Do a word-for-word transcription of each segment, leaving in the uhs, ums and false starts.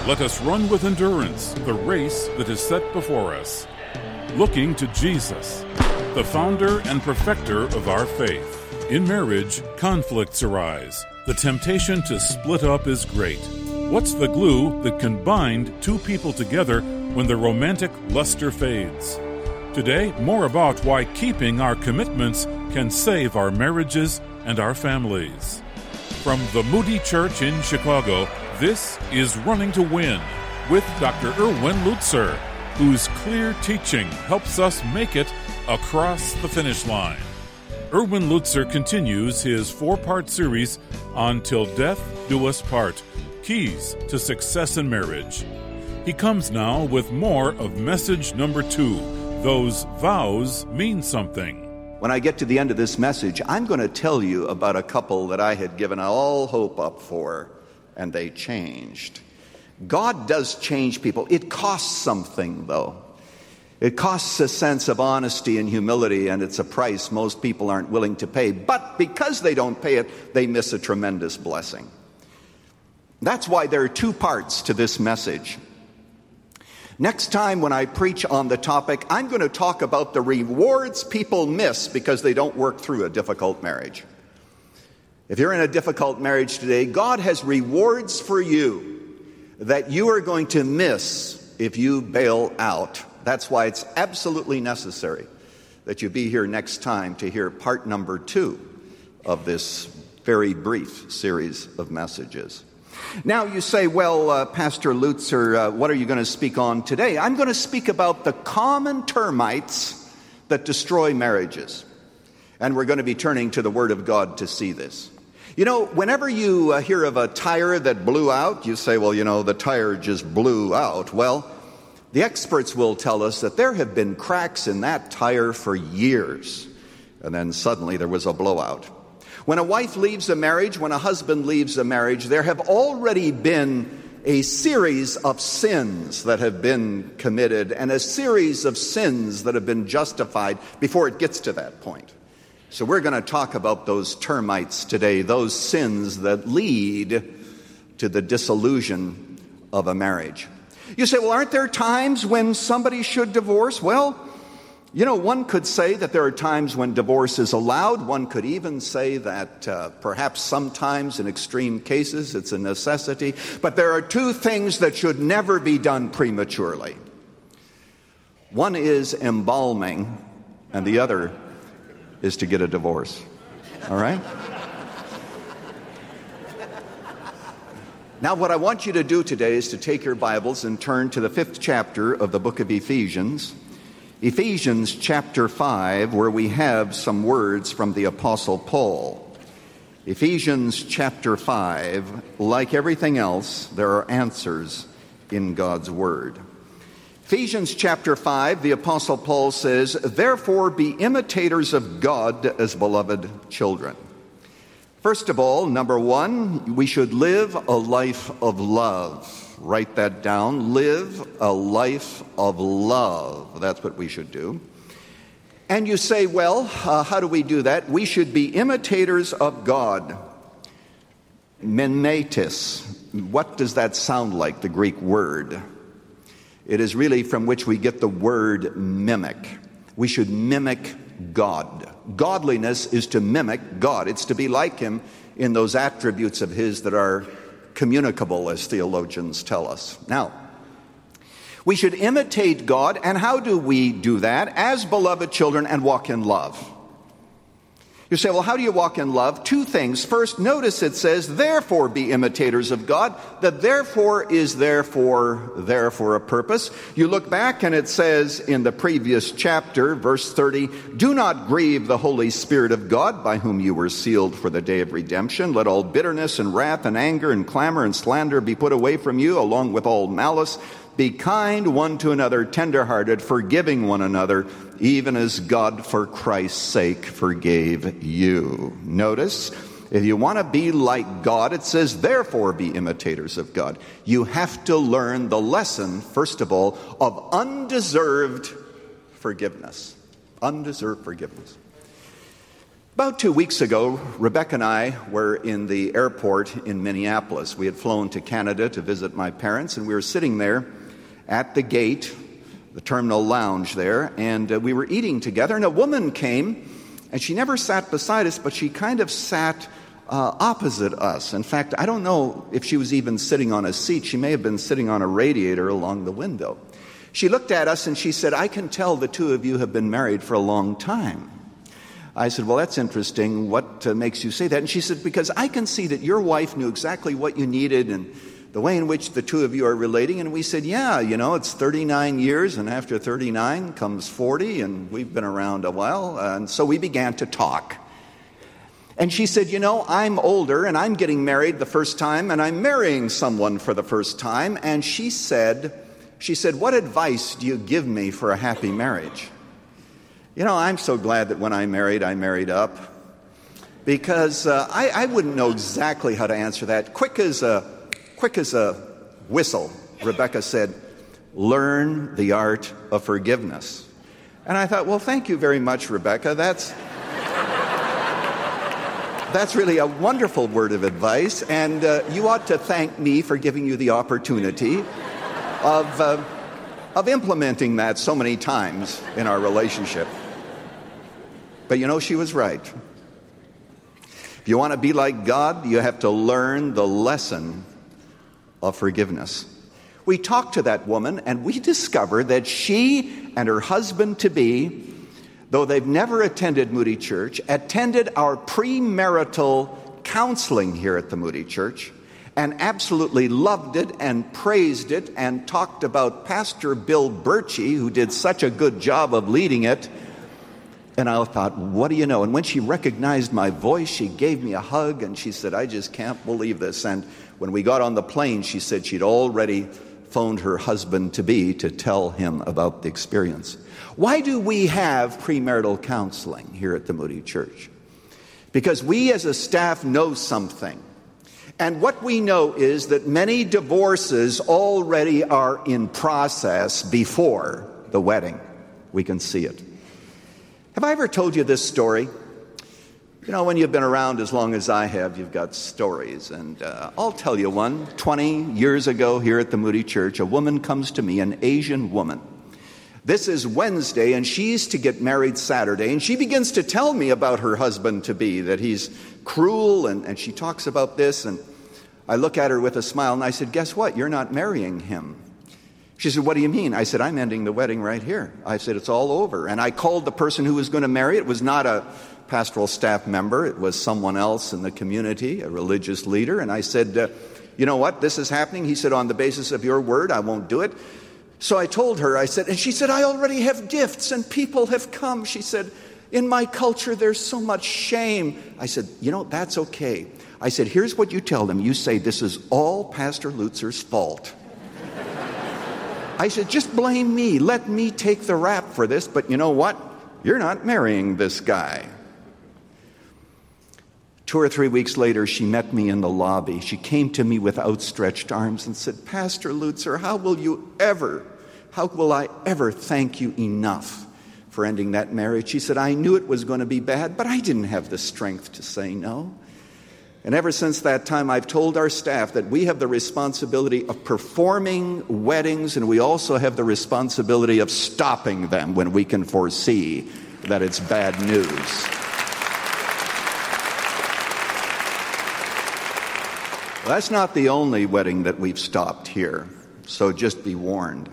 Let us run with endurance the race that is set before us, looking to Jesus, the founder and perfecter of our faith. In marriage, conflicts arise. The temptation to split up is great. What's the glue that can bind two people together when the romantic luster fades? Today, more about why keeping our commitments can save our marriages and our families. From the Moody Church in Chicago, this is Running to Win with Doctor Erwin Lutzer, whose clear teaching helps us make it across the finish line. Erwin Lutzer continues his four-part series on Till Death Do Us Part, Keys to Success in Marriage. He comes now with more of message number two, Those Vows Mean Something. When I get to the end of this message, I'm going to tell you about a couple that I had given all hope up for, and they changed. God does change people. It costs something, though. It costs a sense of honesty and humility, and it's a price most people aren't willing to pay. But because they don't pay it, they miss a tremendous blessing. That's why there are two parts to this message. Next time when I preach on the topic, I'm going to talk about the rewards people miss because they don't work through a difficult marriage. If you're in a difficult marriage today, God has rewards for you that you are going to miss if you bail out. That's why it's absolutely necessary that you be here next time to hear part number two of this very brief series of messages. Now you say, well, uh, Pastor Lutzer, uh, what are you going to speak on today? I'm going to speak about the common termites that destroy marriages. And we're going to be turning to the Word of God to see this. You know, whenever you uh, hear of a tire that blew out, you say, well, you know, the tire just blew out. Well, the experts will tell us that there have been cracks in that tire for years. And then suddenly there was a blowout. When a wife leaves a marriage, when a husband leaves a marriage, there have already been a series of sins that have been committed and a series of sins that have been justified before it gets to that point. So we're going to talk about those termites today, those sins that lead to the dissolution of a marriage. You say, well, aren't there times when somebody should divorce? Well, you know, one could say that there are times when divorce is allowed. One could even say that uh, perhaps sometimes in extreme cases it's a necessity. But there are two things that should never be done prematurely. One is embalming, and the other is to get a divorce. All right? Now, what I want you to do today is to take your Bibles and turn to the fifth chapter of the book of Ephesians. Ephesians chapter five, where we have some words from the Apostle Paul. Ephesians chapter five, like everything else, there are answers in God's Word. Ephesians chapter five, the Apostle Paul says, "Therefore be imitators of God as beloved children." First of all, number one, we should live a life of love. Write that down. Live a life of love. That's what we should do. And you say, well, uh, how do we do that? We should be imitators of God. Mimetis. What does that sound like, the Greek word? It is really from which we get the word mimic. We should mimic God. Godliness is to mimic God. It's to be like Him in those attributes of His that are communicable, as theologians tell us. Now, we should imitate God, and how do we do that? As beloved children and walk in love. You say, well, how do you walk in love? Two things. First, notice it says, therefore be imitators of God. The therefore is therefore there for a purpose. You look back and it says in the previous chapter, verse thirty, do not grieve the Holy Spirit of God, by whom you were sealed for the day of redemption. Let all bitterness and wrath and anger and clamor and slander be put away from you, along with all malice. Be kind one to another, tenderhearted, forgiving one another, even as God for Christ's sake forgave you. Notice, if you want to be like God, it says, therefore be imitators of God. You have to learn the lesson, first of all, of undeserved forgiveness. Undeserved forgiveness. About two weeks ago, Rebecca and I were in the airport in Minneapolis. We had flown to Canada to visit my parents, and we were sitting there at the gate, the terminal lounge there, and uh, we were eating together, and a woman came, and she never sat beside us, but she kind of sat uh, opposite us. In fact, I don't know if she was even sitting on a seat. She may have been sitting on a radiator along the window. She looked at us, and she said, "I can tell the two of you have been married for a long time." I said, "Well, that's interesting. What uh, makes you say that?" And she said, "Because I can see that your wife knew exactly what you needed and the way in which the two of you are relating." And we said, "Yeah, you know, it's thirty-nine years, and after thirty-nine comes forty, and we've been around a while." And so we began to talk. And she said, "You know, I'm older, and I'm getting married the first time, and I'm marrying someone for the first time." And she said, she said, "What advice do you give me for a happy marriage?" You know, I'm so glad that when I married, I married up, because uh, I, I wouldn't know exactly how to answer that. Quick as a, quick as a whistle, Rebecca said, "Learn the art of forgiveness." And I thought, well, thank you very much, Rebecca. That's, that's really a wonderful word of advice, and uh, you ought to thank me for giving you the opportunity of, uh, of implementing that so many times in our relationship. But you know, she was right. If you want to be like God, you have to learn the lesson of forgiveness. We talked to that woman, and we discovered that she and her husband-to-be, though they've never attended Moody Church, attended our premarital counseling here at the Moody Church and absolutely loved it and praised it and talked about Pastor Bill Birchie, who did such a good job of leading it. And I thought, what do you know? And when she recognized my voice, she gave me a hug, and she said, "I just can't believe this." And when we got on the plane, she said she'd already phoned her husband-to-be to tell him about the experience. Why do we have premarital counseling here at the Moody Church? Because we as a staff know something. And what we know is that many divorces already are in process before the wedding. We can see it. Have I ever told you this story? You know, when you've been around as long as I have, you've got stories. And uh, I'll tell you one. Twenty years ago here at the Moody Church, a woman comes to me, an Asian woman. This is Wednesday, and she's to get married Saturday. And she begins to tell me about her husband-to-be, that he's cruel, and, and she talks about this. And I look at her with a smile, and I said, "Guess what? You're not marrying him." She said, "What do you mean?" I said, "I'm ending the wedding right here." I said, "It's all over." And I called the person who was going to marry. It was not a pastoral staff member. It was someone else in the community, a religious leader. And I said, uh, "You know what? This is happening." He said, "On the basis of your word, I won't do it." So I told her, I said, and she said, "I already have gifts and people have come." She said, "In my culture, there's so much shame." I said, "You know, that's okay." I said, "Here's what you tell them. You say, this is all Pastor Lutzer's fault." I said, "Just blame me. Let me take the rap for this. But you know what? You're not marrying this guy." Two or three weeks later, she met me in the lobby. She came to me with outstretched arms and said, "Pastor Lutzer, how will you ever, how will I ever thank you enough for ending that marriage?" She said, "I knew it was going to be bad, but I didn't have the strength to say no." And ever since that time, I've told our staff that we have the responsibility of performing weddings, and we also have the responsibility of stopping them when we can foresee that it's bad news. Well, that's not the only wedding that we've stopped here, so just be warned.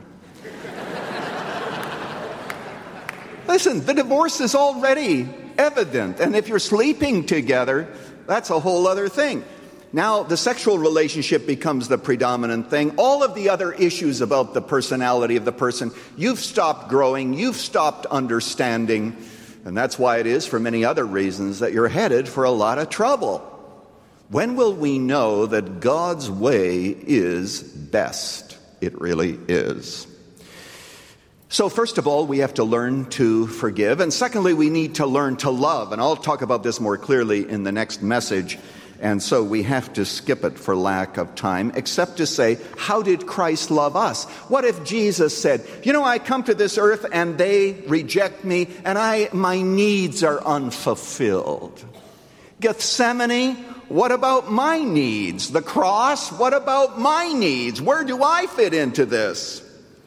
Listen, the divorce is already evident, and if you're sleeping together, that's a whole other thing. Now, the sexual relationship becomes the predominant thing. All of the other issues about the personality of the person, you've stopped growing, you've stopped understanding, and that's why it is, for many other reasons, that you're headed for a lot of trouble. When will we know that God's way is best? It really is. So first of all, we have to learn to forgive. And secondly, we need to learn to love. And I'll talk about this more clearly in the next message. and so we have to skip it for lack of time, except to say, how did Christ love us? What if Jesus said, you know, I come to this earth and they reject me, and I my needs are unfulfilled. Gethsemane, what about my needs? The cross, what about my needs? Where do I fit into this?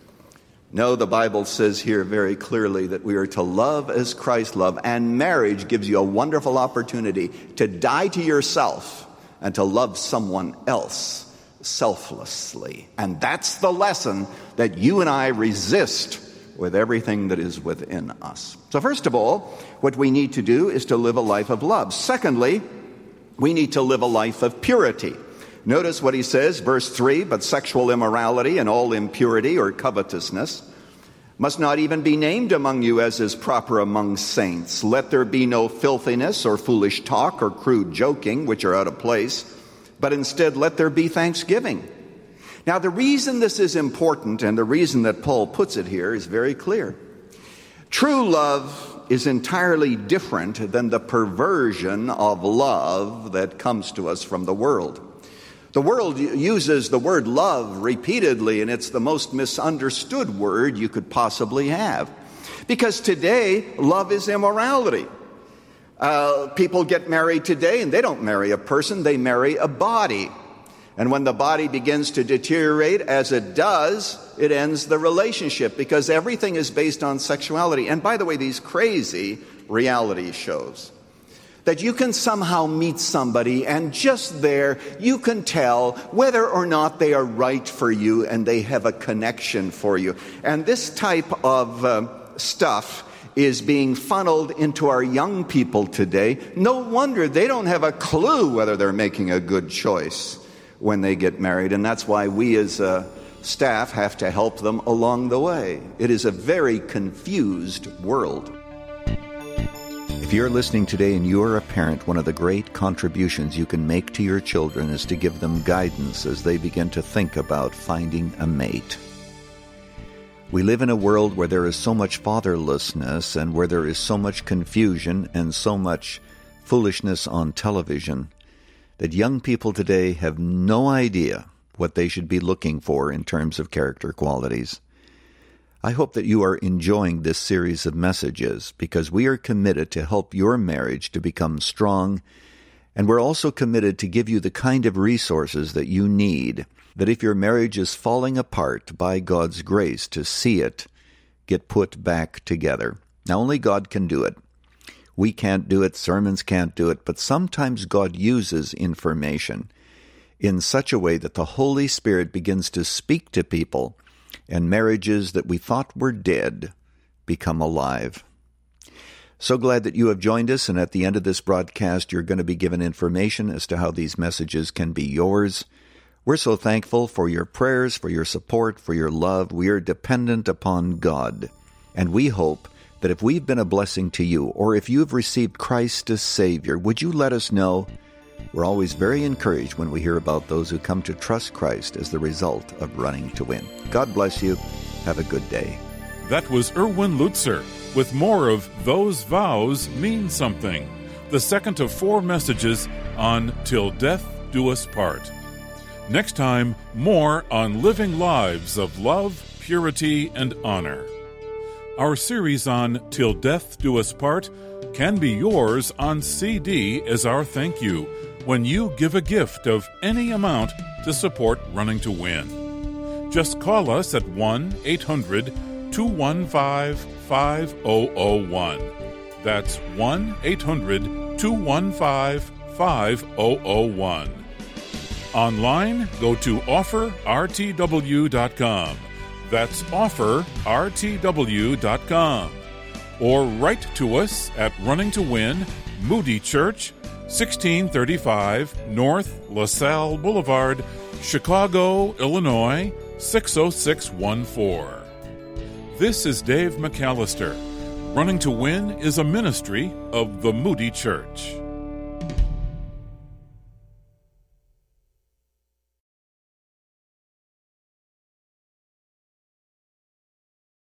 No, the Bible says here very clearly that we are to love as Christ loved, and marriage gives you a wonderful opportunity to die to yourself and to love someone else selflessly. And that's the lesson that you and I resist with everything that is within us. So first of all, what we need to do is to live a life of love. Secondly, we need to live a life of purity. Notice what he says, verse three, but sexual immorality and all impurity or covetousness must not even be named among you as is proper among saints. Let there be no filthiness or foolish talk or crude joking, which are out of place, but instead let there be thanksgiving. Now, the reason this is important and the reason that Paul puts it here is very clear. True love is entirely different than the perversion of love that comes to us from the world. The world uses the word love repeatedly, and it's the most misunderstood word you could possibly have. Because today, love is immorality. Uh, people get married today, and they don't marry a person, they marry a body. And when the body begins to deteriorate, as it does, it ends the relationship, because everything is based on sexuality. And by the way, these crazy reality shows, that you can somehow meet somebody and just there you can tell whether or not they are right for you and they have a connection for you. And this type of uh, stuff is being funneled into our young people today. No wonder they don't have a clue whether they're making a good choice when they get married. And that's why we as uh, staff have to help them along the way. It is a very confused world. If you're listening today and you're a parent, one of the great contributions you can make to your children is to give them guidance as they begin to think about finding a mate. We live in a world where there is so much fatherlessness and where there is so much confusion and so much foolishness on television that young people today have no idea what they should be looking for in terms of character qualities. I hope that you are enjoying this series of messages because we are committed to help your marriage to become strong, and we're also committed to give you the kind of resources that you need, that if your marriage is falling apart, by God's grace, to see it get put back together. Now, only God can do it. We can't do it, sermons can't do it, but sometimes God uses information in such a way that the Holy Spirit begins to speak to people, and marriages that we thought were dead become alive. So glad that you have joined us, and at the end of this broadcast, you're going to be given information as to how these messages can be yours. We're so thankful for your prayers, for your support, for your love. We are dependent upon God, and we hope that if we've been a blessing to you, or if you've received Christ as Savior, would you let us know? We're always very encouraged when we hear about those who come to trust Christ as the result of running to win. God bless you. Have a good day. That was Erwin Lutzer with more of Those Vows Mean Something, the second of four messages on Till Death Do Us Part. Next time, more on living lives of love, purity, and honor. Our series on Till Death Do Us Part can be yours on C D as our thank you when you give a gift of any amount to support Running to Win. Just call us at one eight hundred two one five five zero zero one. That's one eight hundred two one five five zero zero one. Online, go to offer r t w dot com. That's offer r t w dot com. Or write to us at Running to Win, Moody Church, sixteen thirty-five North LaSalle Boulevard, Chicago, Illinois, six oh six one four. This is Dave McAllister. Running to Win is a ministry of the Moody Church.